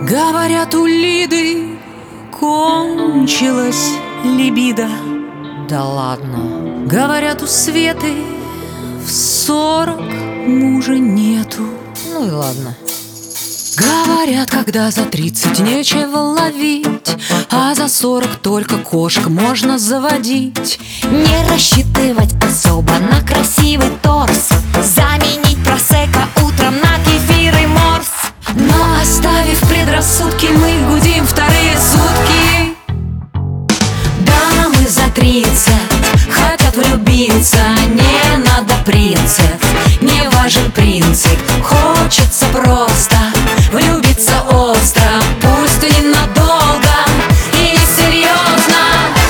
Говорят, у Лиды кончилась либидо. Да ладно. Говорят, у Светы в 40 мужа нету. Ну и ладно. Говорят, когда за 30 нечего ловить, а за 40 только кошек можно заводить. Не рассчитывать особо на красивый торс, заменить просекко утром на кефир и морс. Но оставив предрассудки, мы гудим вторые сутки. Дамы за 30 хотят влюбиться, не надо принцев, не важен принцип. Хочется просто влюбиться остро, пусть и ненадолго, и серьезно.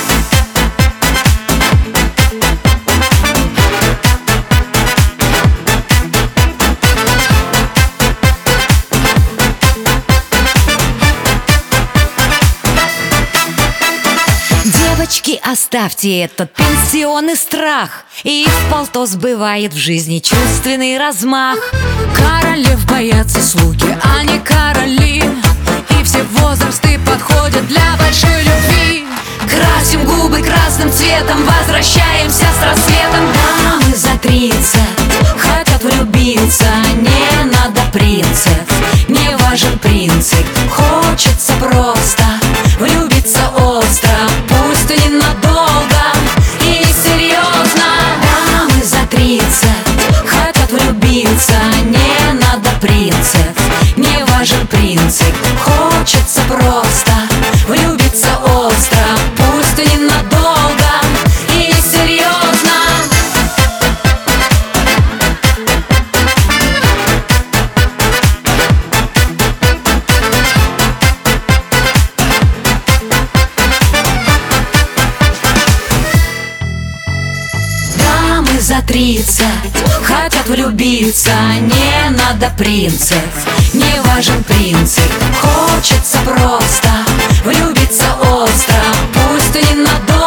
Девочки, оставьте этот пенсионный страх, и вполто сбывает в жизни чувственный размах. Королев боятся слуги, а не короли, и все возрасты подходят для большой любви. Красим губы красным цветом, возвращаемся с рассветом. Дамы за 30 хотят влюбиться, не надо принцев, не важен принцип. Хочется просто влюбиться остро, пусть и ненадолго, и серьезно. Дамы за 30 хотят влюбиться, не надо принцев, не важен принцип. Хочется просто влюбиться остро, пусть и ненадолго, и серьезно. Дамы за 30 хотят влюбиться, не надо принцев, не важен принцип. Хочется просто влюбиться остро, пусть и ненадолго.